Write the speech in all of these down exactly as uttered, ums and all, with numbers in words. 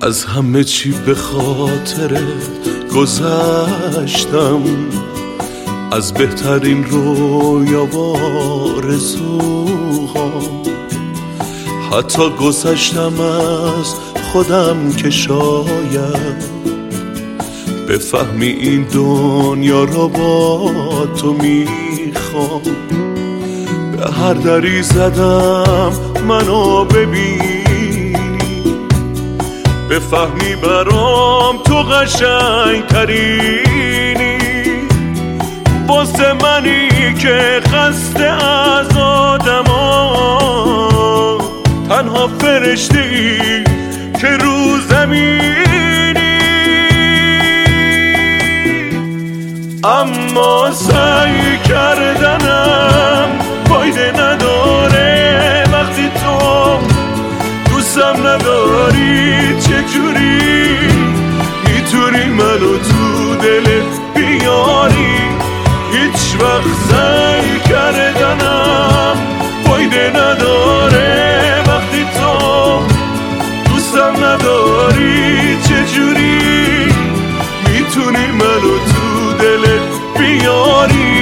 از همه چی به خاطرت گذشتم، از بهترین رویا و آرزوهام. حتی گذشتم از خودم که شاید بفهمی این دنیا را با تو میخوام. به هر دری زدم منو ببینی، بفهمی برام تو قشنگ ترینی. واسه منی که خسته از آدما، تنها فرشته ای که رو زمینی. اما سعی کردنم فایده نداره وقتی تو دوستم نداری. چجوری میتونی منو تو دلت بیاری؟ هیچ وقت سعی کردنم فایده نداره وقتی تو دوستم نداری. چجوری میتونی منو تو دلت بیاری؟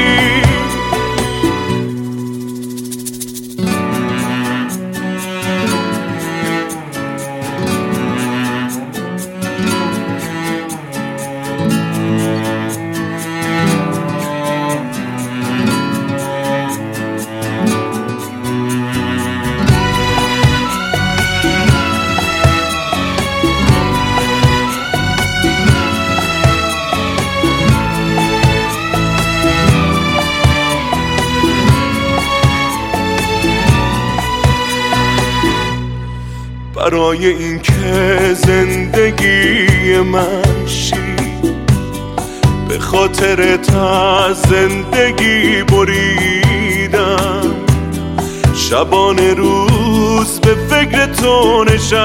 برای این که زندگی من شی، به خاطرت از زندگی بریدم. شبانه روز به فکر تو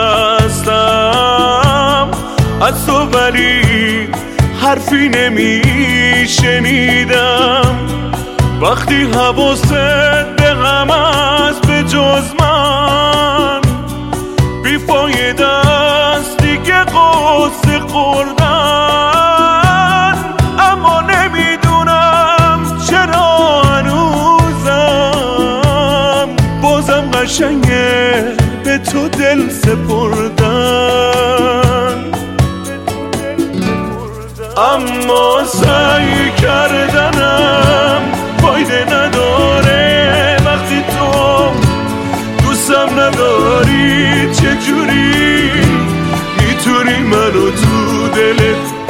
نشستم، از تو ولی حرفی نمی شنیدم. وقتی حواست به غم است به جز من، بیفایده است دیگه قصه خوردن. اما نمیدونم چرا هنوزم بازم قشنگه به تو دل سپردن. اما سعی کردنم فایده نداره وقتی تو دوستم نداری. چجوری میتونی منو تو دلت